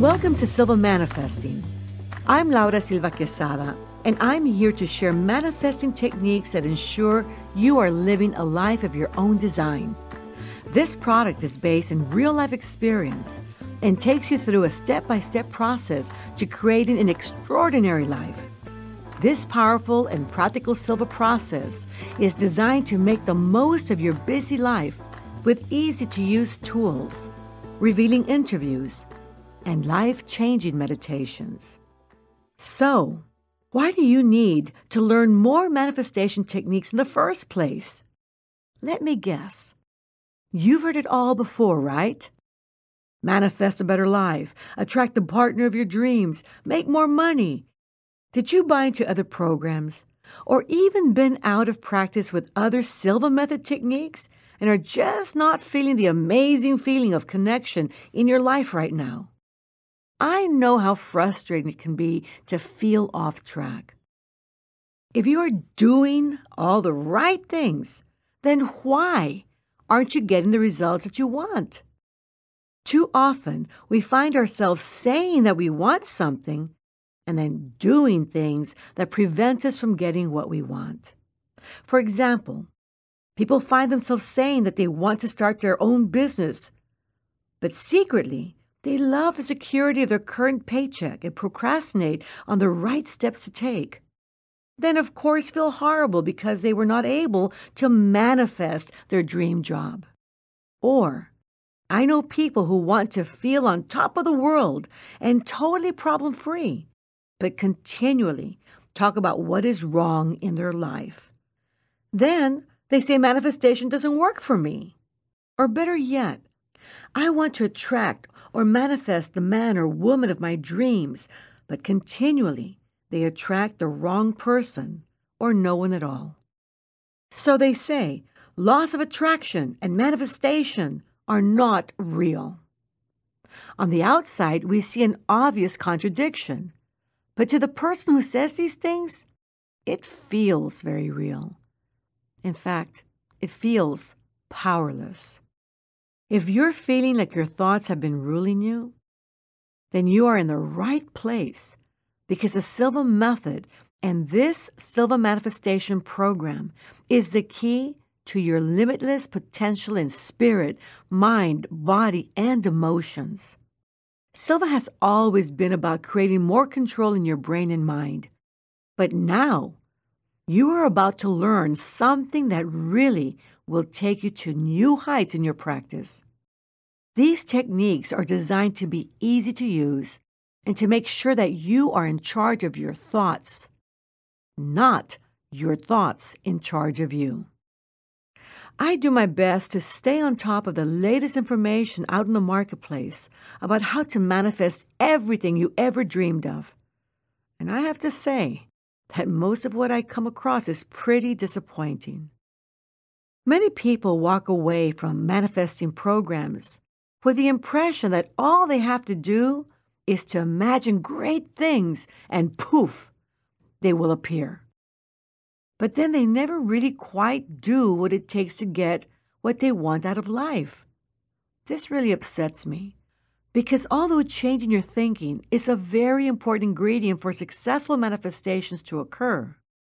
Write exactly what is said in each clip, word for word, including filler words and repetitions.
Welcome to Silva Manifesting. I'm Laura Silva Quesada, and I'm here to share manifesting techniques that ensure you are living a life of your own design. This product is based in real-life experience and takes you through a step-by-step process to creating an extraordinary life. This powerful and practical Silva process is designed to make the most of your busy life with easy-to-use tools, revealing interviews, and life-changing meditations. So, why do you need to learn more manifestation techniques in the first place? Let me guess. You've heard it all before, right? Manifest a better life, attract the partner of your dreams, make more money. Did you buy into other programs, or even been out of practice with other Silva method techniques and are just not feeling the amazing feeling of connection in your life right now? I know how frustrating it can be to feel off track. If you are doing all the right things, then why aren't you getting the results that you want? Too often, we find ourselves saying that we want something and then doing things that prevent us from getting what we want. For example, people find themselves saying that they want to start their own business, but secretly, they love the security of their current paycheck and procrastinate on the right steps to take. Then, of course, feel horrible because they were not able to manifest their dream job. Or, I know people who want to feel on top of the world and totally problem-free, but continually talk about what is wrong in their life. Then, they say manifestation doesn't work for me. Or better yet, I want to attract or manifest the man or woman of my dreams, but continually they attract the wrong person or no one at all. So they say laws of attraction and manifestation are not real. On the outside, we see an obvious contradiction, but to the person who says these things, it feels very real. In fact, it feels powerless. If you're feeling like your thoughts have been ruling you, then you are in the right place, because the Silva method and this Silva manifestation program is the key to your limitless potential in spirit, mind, body, and emotions. Silva has always been about creating more control in your brain and mind, but now you are about to learn something that really will take you to new heights in your practice. These techniques are designed to be easy to use and to make sure that you are in charge of your thoughts, not your thoughts in charge of you. I do my best to stay on top of the latest information out in the marketplace about how to manifest everything you ever dreamed of. And I have to say that most of what I come across is pretty disappointing. Many people walk away from manifesting programs with the impression that all they have to do is to imagine great things and poof, they will appear. But then they never really quite do what it takes to get what they want out of life. This really upsets me, because although changing your thinking is a very important ingredient for successful manifestations to occur,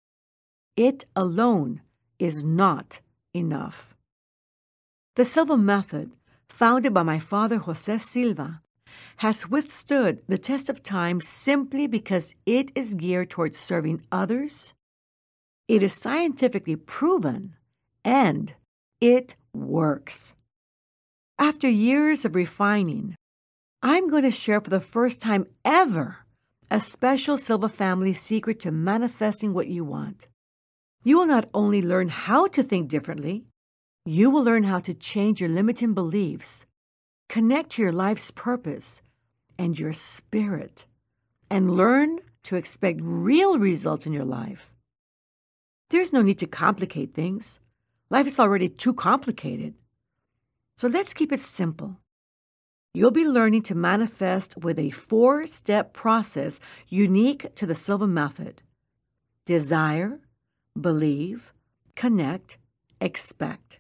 it alone is not enough. The Silva method, founded by my father Jose Silva, has withstood the test of time simply because it is geared towards serving others, it is scientifically proven, and it works. After years of refining, I'm going to share for the first time ever a special Silva family secret to manifesting what you want. You will not only learn how to think differently, you will learn how to change your limiting beliefs, connect to your life's purpose and your spirit, and learn to expect real results in your life. There's no need to complicate things. Life is already too complicated. So let's keep it simple. You'll be learning to manifest with a four-step process unique to the Silva method: desire, believe, connect, expect.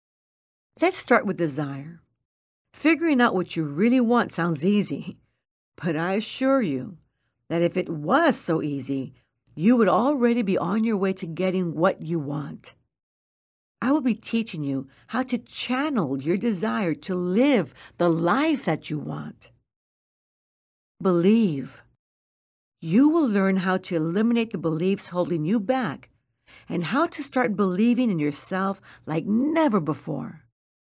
Let's start with desire. Figuring out what you really want sounds easy, But I assure you that if it was so easy, you would already be on your way to getting what you want. I will be teaching you how to channel your desire to live the life that you want. Believe. You will learn how to eliminate the beliefs holding you back and how to start believing in yourself like never before.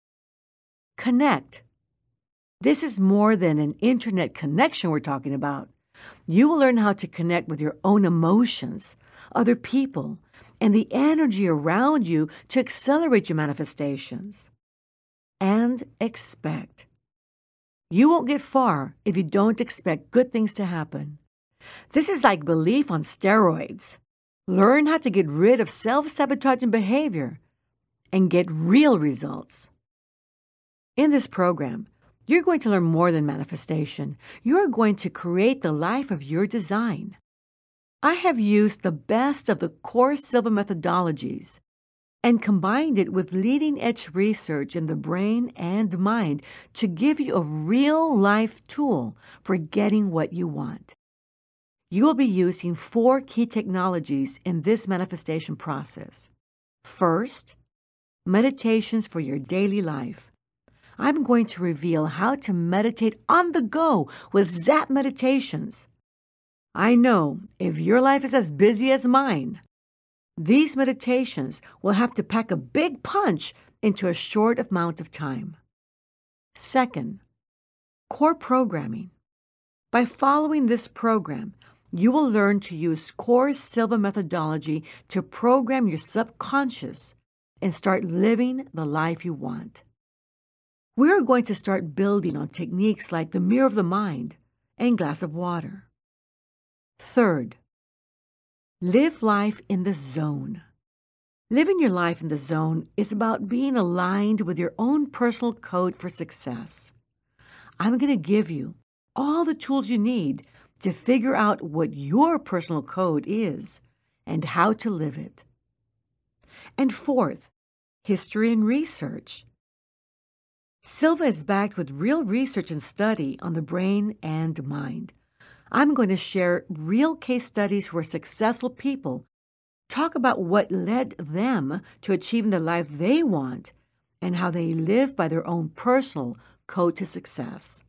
Connect. This is more than an internet connection we're talking about. You will learn how to connect with your own emotions, other people, and the energy around you to accelerate your manifestations. And expect. You won't get far if you don't expect good things to happen. This is like belief on steroids. Learn how to get rid of self-sabotaging behavior and get real results. In this program, you're going to learn more than manifestation. You're going to create the life of your design. I have used the best of the core Silva methodologies and combined it with leading-edge research in the brain and mind to give you a real-life tool for getting what you want. You will be using four key technologies in this manifestation process. First, meditations for your daily life. I'm going to reveal how to meditate on the go with Zap Meditations. I know if your life is as busy as mine, these meditations will have to pack a big punch into a short amount of time. Second, core programming. By following this program, you will learn to use core Silva methodology to program your subconscious and start living the life you want. We are going to start building on techniques like the mirror of the mind and glass of water. Third, live life in the zone. Living your life in the zone is about being aligned with your own personal code for success. I'm going to give you all the tools you need to figure out what your personal code is and how to live it. And fourth, history and research. Silva is backed with real research and study on the brain and mind. I'm going to share real case studies where successful people talk about what led them to achieving the life they want and how they live by their own personal code to success.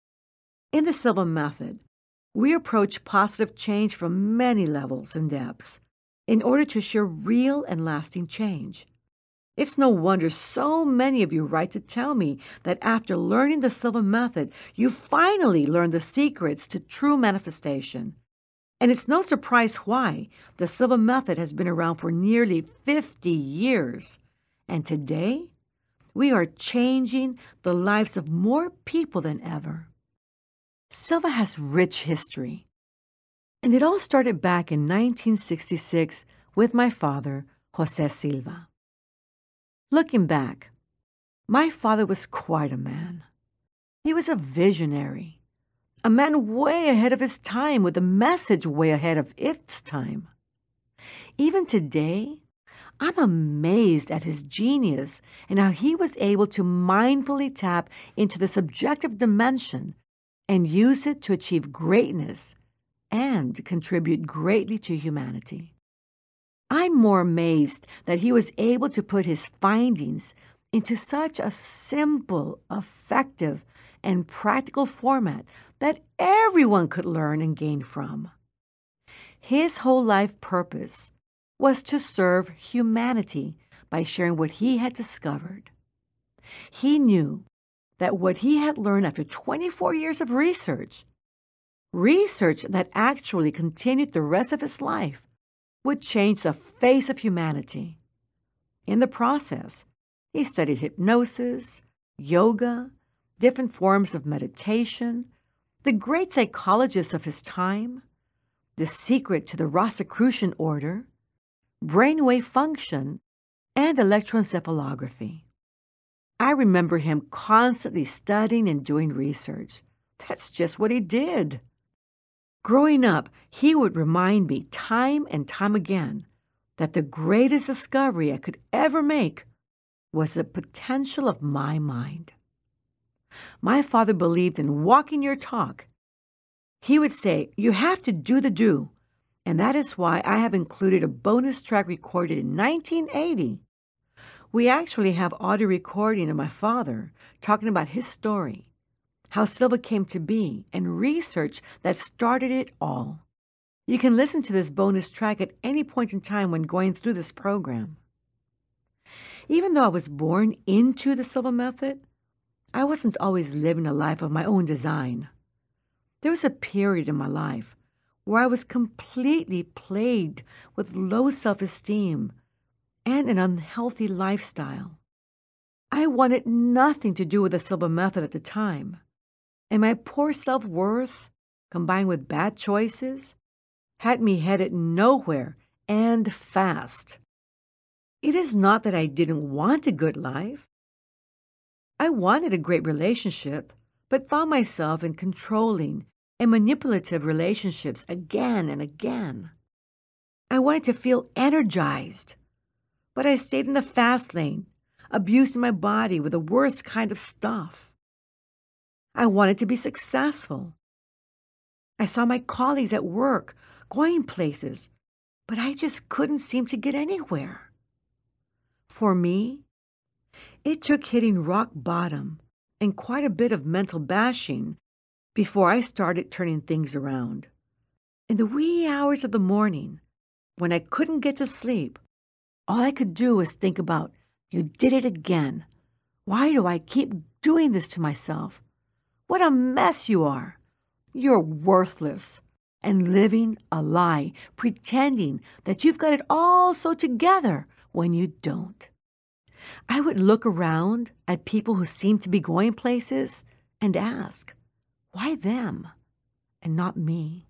In the Silva method, we approach positive change from many levels and depths in order to share real and lasting change. It's no wonder so many of you write to tell me that after learning the Silva method, you finally learned the secrets to true manifestation. And it's no surprise why. The Silva method has been around for nearly fifty years. And today, we are changing the lives of more people than ever. Silva has rich history. And it all started back in nineteen sixty-six with my father, Jose Silva. Looking back, my father was quite a man. He was a visionary, a man way ahead of his time with a message way ahead of its time. Even today, I'm amazed at his genius and how he was able to mindfully tap into the subjective dimension and use it to achieve greatness and contribute greatly to humanity. I'm more amazed that he was able to put his findings into such a simple, effective, and practical format that everyone could learn and gain from. His whole life purpose was to serve humanity by sharing what he had discovered. He knew that what he had learned after twenty-four years of research, research that actually continued the rest of his life, would change the face of humanity. In the process, he studied hypnosis, yoga, different forms of meditation, the great psychologists of his time, the secret to the Rosicrucian order, brainwave function, and electroencephalography. I remember him constantly studying and doing research. That's just what he did. Growing up, he would remind me time and time again that the greatest discovery I could ever make was the potential of my mind. My father believed in walking your talk He would say, "You have to do the do." And that is why I have included a bonus track recorded in nineteen eighty. We actually have audio recording of my father talking about his story, how Silva came to be, and research that started it all. You can listen to this bonus track at any point in time when going through this program. Even though I was born into the Silva method, I wasn't always living a life of my own design. There was a period in my life where I was completely plagued with low self-esteem and an unhealthy lifestyle. I wanted nothing to do with the Silva method at the time, and my poor self-worth, combined with bad choices, had me headed nowhere and fast. It is not that I didn't want a good life. I wanted a great relationship, but found myself in controlling and manipulative relationships again and again. I wanted to feel energized, but I stayed in the fast lane, abusing my body with the worst kind of stuff. I wanted to be successful. I saw my colleagues at work going places, but I just couldn't seem to get anywhere. For me, it took hitting rock bottom and quite a bit of mental bashing before I started turning things around. In the wee hours of the morning, when I couldn't get to sleep, all I could do was think about, "You did it again. Why do I keep doing this to myself? What a mess you are. You're worthless," and living a lie, pretending that you've got it all so together when you don't. I would look around at people who seemed to be going places and ask, why them and not me?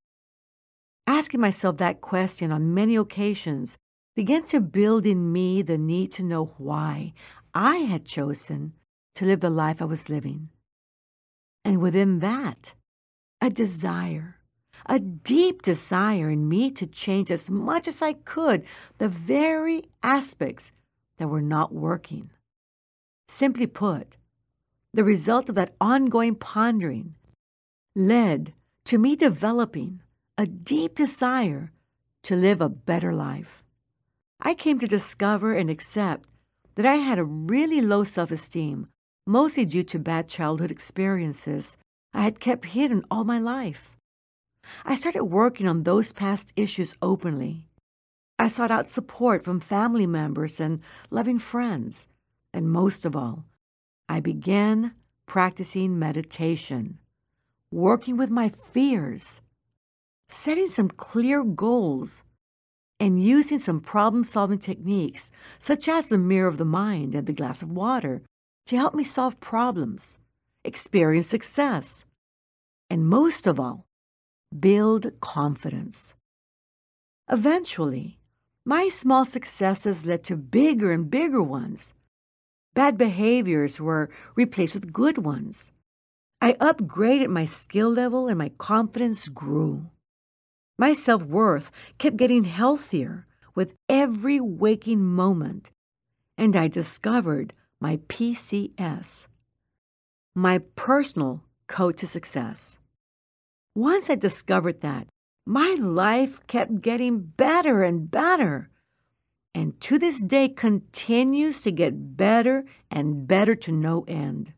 Asking myself that question on many occasions began to build in me the need to know why I had chosen to live the life I was living. And within that, a desire, a deep desire in me to change as much as I could the very aspects that were not working. Simply put, the result of that ongoing pondering led to me developing a deep desire to live a better life. I came to discover and accept that I had a really low self-esteem, mostly due to bad childhood experiences I had kept hidden all my life. I started working on those past issues openly. I sought out support from family members and loving friends, and most of all, I began practicing meditation, working with my fears, setting some clear goals, and using some problem-solving techniques, such as the mirror of the mind and the glass of water, to help me solve problems, experience success, and most of all, build confidence. Eventually, my small successes led to bigger and bigger ones. Bad behaviors were replaced with good ones. I upgraded my skill level and my confidence grew. My self-worth kept getting healthier with every waking moment, and I discovered my P C S, my personal code to success. Once I discovered that, my life kept getting better and better, and to this day continues to get better and better to no end.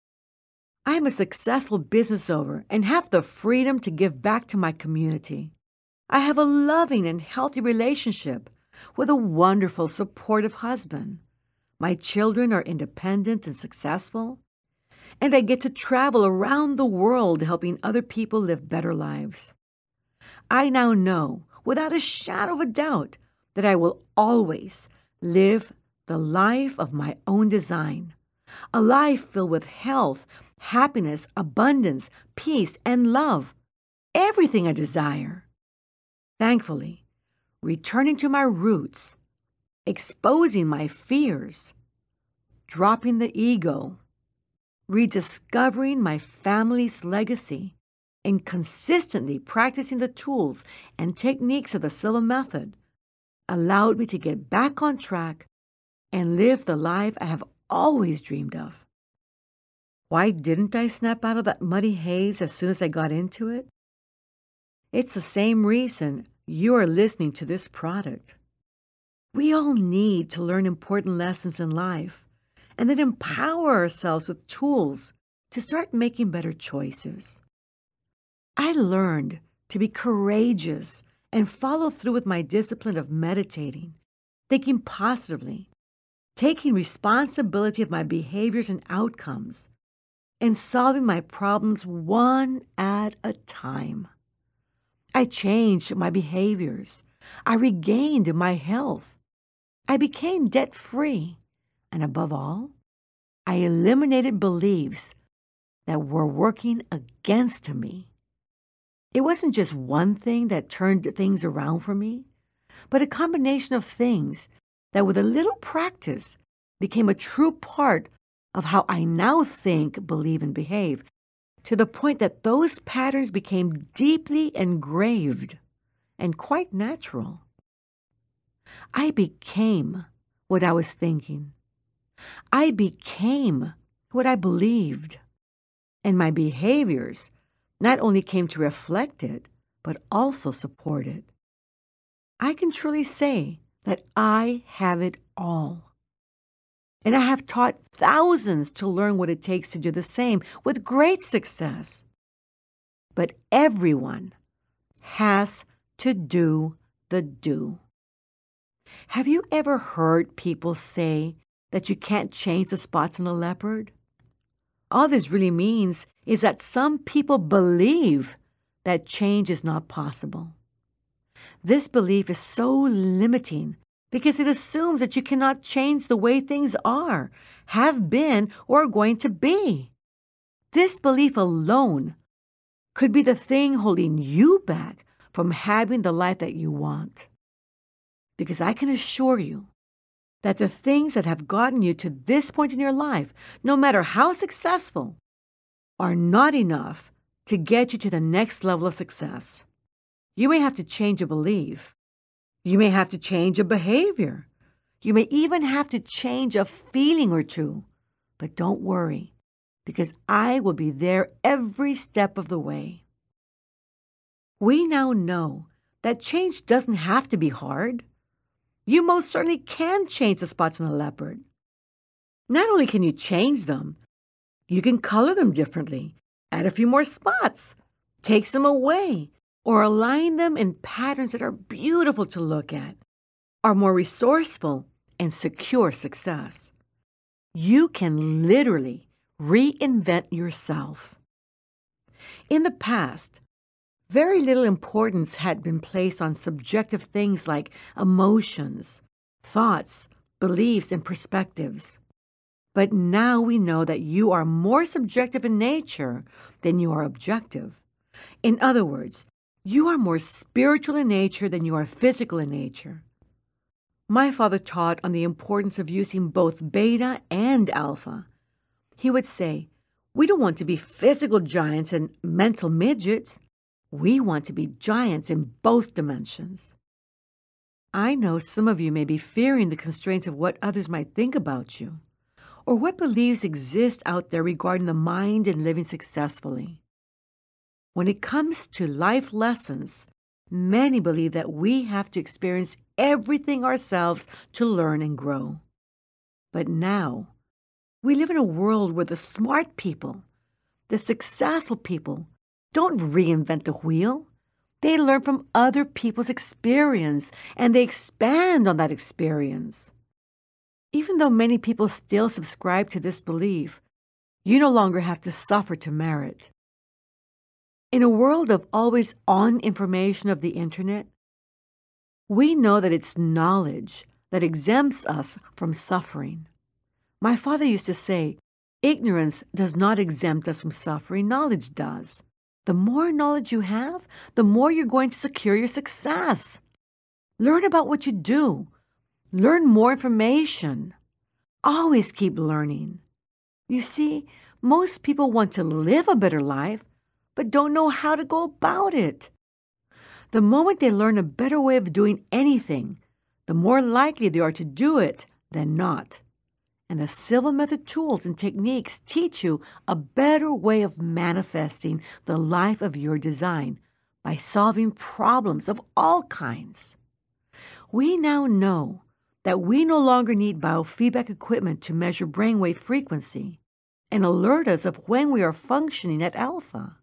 I am a successful business owner and have the freedom to give back to my community. I have a loving and healthy relationship with a wonderful, supportive husband. My children are independent and successful, and I get to travel around the world helping other people live better lives. I now know, without a shadow of a doubt, that I will always live the life of my own design, a life filled with health, happiness, abundance, peace, and love, everything I desire. Thankfully, returning to my roots, exposing my fears, dropping the ego, rediscovering my family's legacy, and consistently practicing the tools and techniques of the Silva method allowed me to get back on track and live the life I have always dreamed of. Why didn't I snap out of that muddy haze as soon as I got into it? It's the same reason you are listening to this product. We all need to learn important lessons in life and then empower ourselves with tools to start making better choices. I learned to be courageous and follow through with my discipline of meditating, thinking positively, taking responsibility of my behaviors and outcomes, and solving my problems one at a time. I changed my behaviors. I regained my health. I became debt-free. And above all, I eliminated beliefs that were working against me. It wasn't just one thing that turned things around for me, but a combination of things that with a little practice became a true part of how I now think, believe, and behave, to the point that those patterns became deeply engraved and quite natural. I became what I was thinking. I became what I believed. And my behaviors not only came to reflect it, but also support it. I can truly say that I have it all. And I have taught thousands to learn what it takes to do the same with great success. But everyone has to do the do. Have you ever heard people say that you can't change the spots on a leopard? All this really means is that some people believe that change is not possible. This belief is so limiting because it assumes that you cannot change the way things are, have been, or are going to be. This belief alone could be the thing holding you back from having the life that you want. Because I can assure you that the things that have gotten you to this point in your life, no matter how successful, are not enough to get you to the next level of success. You may have to change a belief. You may have to change a behavior. You may even have to change a feeling or two. But don't worry, because I will be there every step of the way. We now know that change doesn't have to be hard. You most certainly can change the spots on a leopard. Not only can you change them, you can color them differently, add a few more spots, take them away, or align them in patterns that are beautiful to look at, are more resourceful and secure success. You can literally reinvent yourself. In the past, very little importance had been placed on subjective things like emotions, thoughts, beliefs, and perspectives. But now we know that you are more subjective in nature than you are objective. In other words, you are more spiritual in nature than you are physical in nature. My father taught on the importance of using both beta and alpha. He would say, we don't want to be physical giants and mental midgets. We want to be giants in both dimensions. I know some of you may be fearing the constraints of what others might think about you, or what beliefs exist out there regarding the mind and living successfully. When it comes to life lessons, many believe that we have to experience everything ourselves to learn and grow. But now, we live in a world where the smart people, the successful people, don't reinvent the wheel. They learn from other people's experience, and they expand on that experience. Even though many people still subscribe to this belief, you no longer have to suffer to merit. In a world of always on information of the internet, we know that it's knowledge that exempts us from suffering. My father used to say, ignorance does not exempt us from suffering, knowledge does. The more knowledge you have, the more you're going to secure your success. Learn about what you do. Learn more information. Always keep learning. You see, most people want to live a better life, but don't know how to go about it. The moment they learn a better way of doing anything, the more likely they are to do it than not. And the Silva Method tools and techniques teach you a better way of manifesting the life of your design, by solving problems of all kinds. We now know that we no longer need biofeedback equipment to measure brainwave frequency and alert us of when we are functioning at alpha.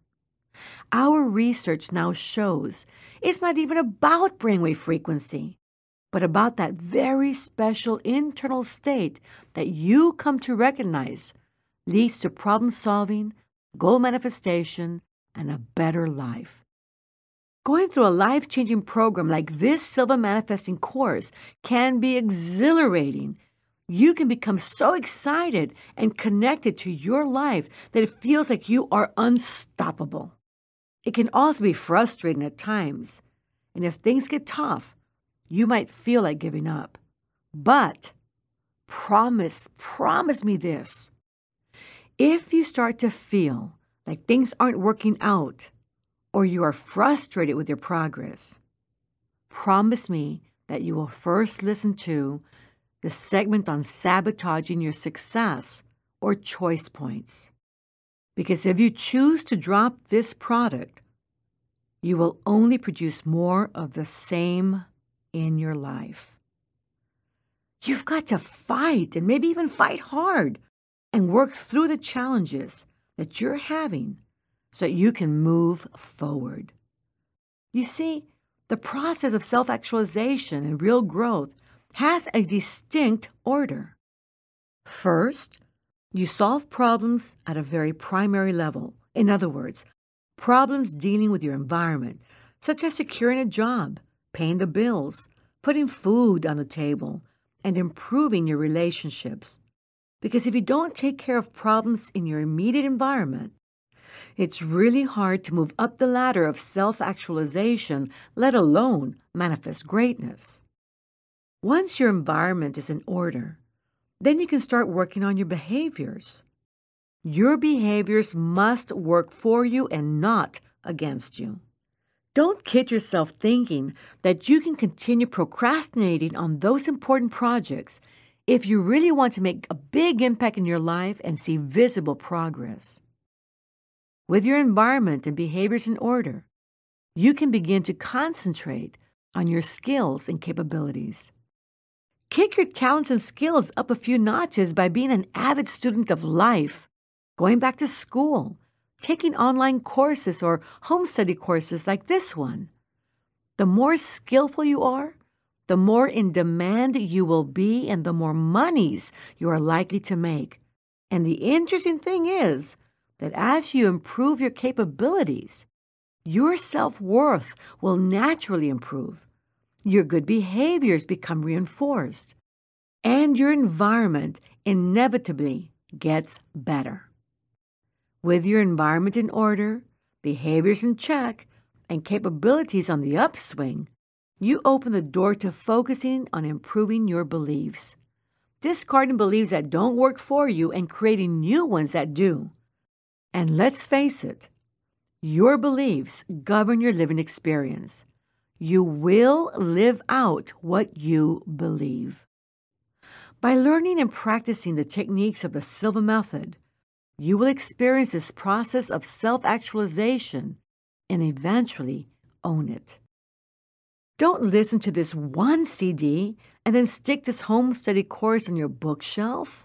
Our research now shows it's not even about brainwave frequency, but about that very special internal state that you come to recognize leads to problem solving, goal manifestation, and a better life. Going through a life-changing program like this Silva Manifesting course can be exhilarating. You can become so excited and connected to your life that it feels like you are unstoppable. It can also be frustrating at times, and if things get tough, you might feel like giving up. But promise, promise me this. If you start to feel like things aren't working out, or you are frustrated with your progress, promise me that you will first listen to the segment on sabotaging your success or choice points. Because if you choose to drop this product, you will only produce more of the same in your life. You've got to fight and maybe even fight hard and work through the challenges that you're having so that you can move forward. You see, the process of self-actualization and real growth has a distinct order. First, you solve problems at a very primary level. In other words, problems dealing with your environment, such as securing a job, paying the bills, putting food on the table, and improving your relationships. Because if you don't take care of problems in your immediate environment, it's really hard to move up the ladder of self-actualization, let alone manifest greatness. Once your environment is in order, then you can start working on your behaviors. Your behaviors must work for you and not against you. Don't kid yourself thinking that you can continue procrastinating on those important projects if you really want to make a big impact in your life and see visible progress. With your environment and behaviors in order, you can begin to concentrate on your skills and capabilities. Kick your talents and skills up a few notches by being an avid student of life, going back to school, taking online courses or home study courses like this one. The more skillful you are, the more in demand you will be and the more monies you are likely to make. And the interesting thing is that as you improve your capabilities, your self-worth will naturally improve. Your good behaviors become reinforced, and your environment inevitably gets better. With your environment in order, behaviors in check, and capabilities on the upswing, you open the door to focusing on improving your beliefs, discarding beliefs that don't work for you and creating new ones that do. And let's face it, your beliefs govern your living experience. You will live out what you believe. By learning and practicing the techniques of the Silva method, you will experience this process of self-actualization and eventually own it. Don't listen to this one C D and then stick this home study course on your bookshelf.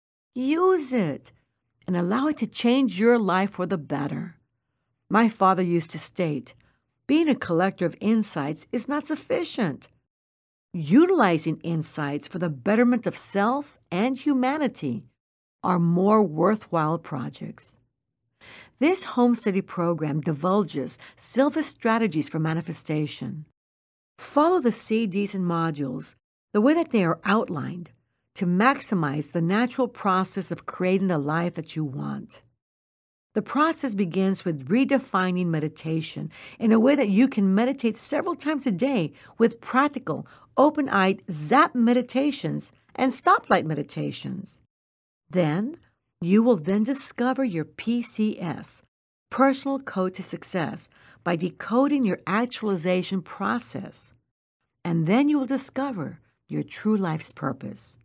Use it and allow it to change your life for the better. My father used to state, being a collector of insights is not sufficient. Utilizing insights for the betterment of self and humanity are more worthwhile projects. This home study program divulges Silva's strategies for manifestation. Follow the C Ds and modules the way that they are outlined to maximize the natural process of creating the life that you want. The process begins with redefining meditation in a way that you can meditate several times a day with practical, open-eyed zap meditations and stoplight meditations. Then, you will then discover your P C S, Personal Code to Success, by decoding your actualization process. And then you will discover your true life's purpose.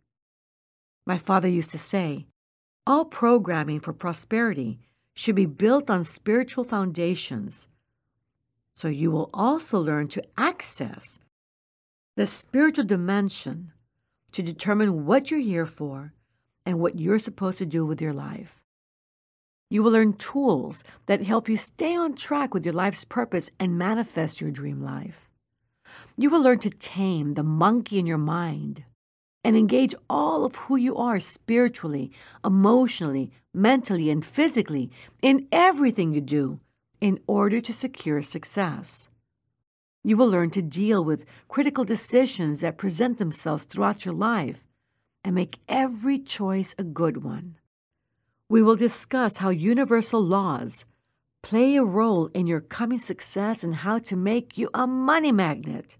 My father used to say, all programming for prosperity should be built on spiritual foundations. So you will also learn to access the spiritual dimension to determine what you're here for and what you're supposed to do with your life. You will learn tools that help you stay on track with your life's purpose and manifest your dream life. You will learn to tame the monkey in your mind and engage all of who you are spiritually, emotionally, mentally, and physically in everything you do in order to secure success. You will learn to deal with critical decisions that present themselves throughout your life and make every choice a good one. We will discuss how universal laws play a role in your coming success and how to make you a money magnet.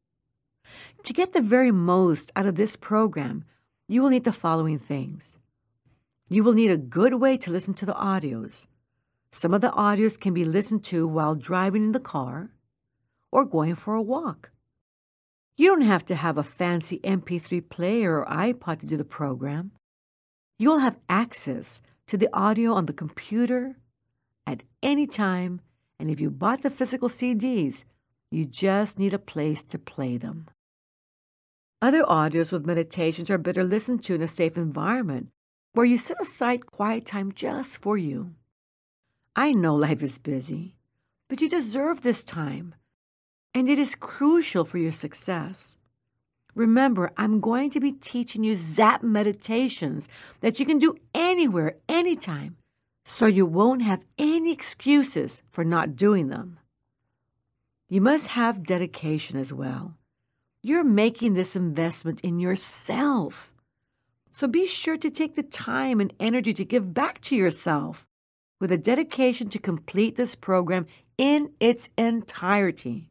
To get the very most out of this program, you will need the following things. You will need a good way to listen to the audios. Some of the audios can be listened to while driving in the car or going for a walk. You don't have to have a fancy M P three player or iPod to do the program. You'll have access to the audio on the computer at any time, and if you bought the physical C Ds, you just need a place to play them. Other audios with meditations are better listened to in a safe environment where you set aside quiet time just for you. I know life is busy, but you deserve this time, and it is crucial for your success. Remember, I'm going to be teaching you Zap meditations that you can do anywhere, anytime, so you won't have any excuses for not doing them. You must have dedication as well. You're making this investment in yourself. So be sure to take the time and energy to give back to yourself with a dedication to complete this program in its entirety.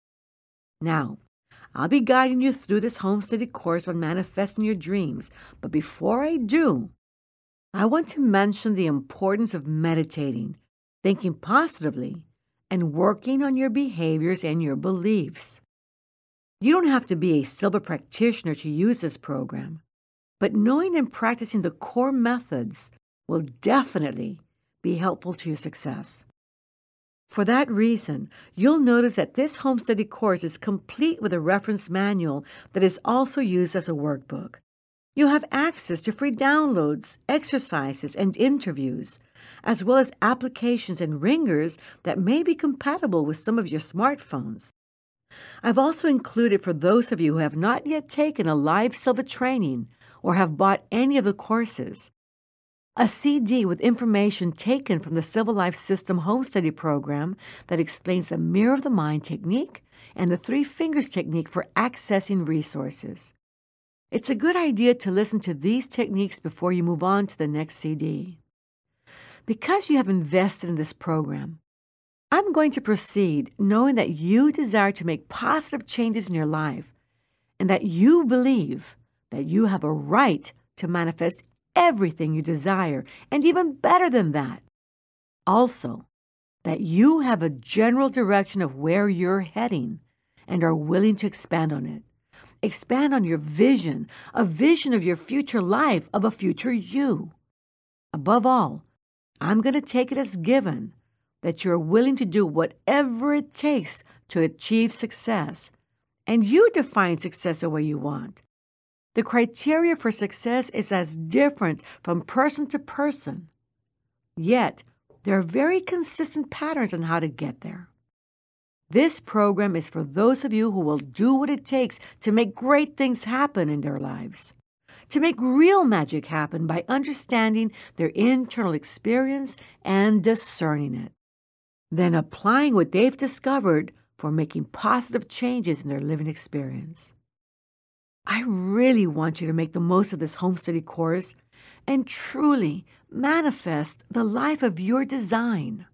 Now, I'll be guiding you through this home study course on manifesting your dreams, but before I do, I want to mention the importance of meditating, thinking positively, and working on your behaviors and your beliefs. You don't have to be a Silva practitioner to use this program, but knowing and practicing the core methods will definitely be helpful to your success. For that reason, you'll notice that this home study course is complete with a reference manual that is also used as a workbook. You'll have access to free downloads, exercises, and interviews, as well as applications and ringers that may be compatible with some of your smartphones. I've also included for those of you who have not yet taken a live Silva training or have bought any of the courses, a C D with information taken from the Silva Life System Home Study Program that explains the Mirror of the Mind technique and the Three Fingers technique for accessing resources. It's a good idea to listen to these techniques before you move on to the next C D. Because you have invested in this program, I'm going to proceed knowing that you desire to make positive changes in your life and that you believe that you have a right to manifest everything you desire, and even better than that. Also, that you have a general direction of where you're heading and are willing to expand on it. Expand on your vision, a vision of your future life, of a future you. Above all, I'm going to take it as given that you're willing to do whatever it takes to achieve success, and you define success the way you want. The criteria for success is as different from person to person, yet there are very consistent patterns on how to get there. This program is for those of you who will do what it takes to make great things happen in their lives, to make real magic happen by understanding their internal experience and discerning it, then applying what they've discovered for making positive changes in their living experience. I really want you to make the most of this home study course and truly manifest the life of your design.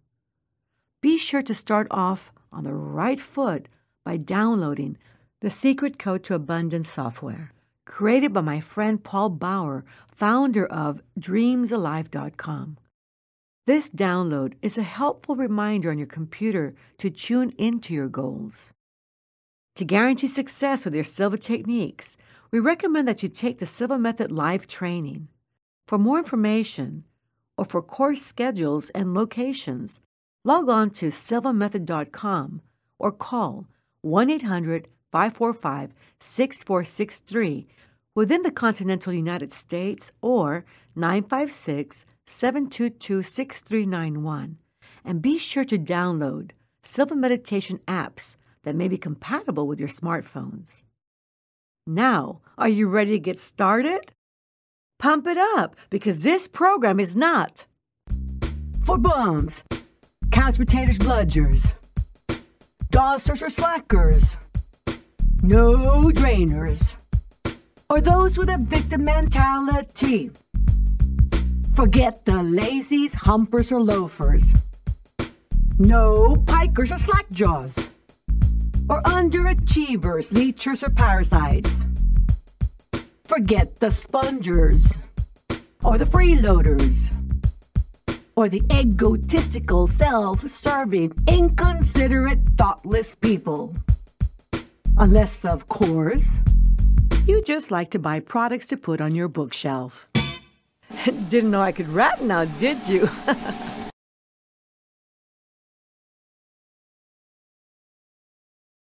Be sure to start off on the right foot by downloading the Secret Code to Abundance software, created by my friend Paul Bauer, founder of dreams alive dot com. This download is a helpful reminder on your computer to tune into your goals. To guarantee success with your Silva techniques, we recommend that you take the Silva Method live training. For more information or for course schedules and locations, log on to silva method dot com or call one eight hundred, five four five, six four six three within the continental United States or nine five six, seven two two, six three nine one. And be sure to download Silva Meditation apps that may be compatible with your smartphones. Now, are you ready to get started? Pump it up, because this program is not for bums, couch potatoes, bludgers, dawsers or slackers, no drainers, or those with a victim mentality. Forget the lazies, humpers, or loafers. No pikers or slackjaws, or underachievers, leechers, or parasites. Forget the spongers, or the freeloaders, or the egotistical, self-serving, inconsiderate, thoughtless people. Unless, of course, you just like to buy products to put on your bookshelf. Didn't know I could rap now, did you?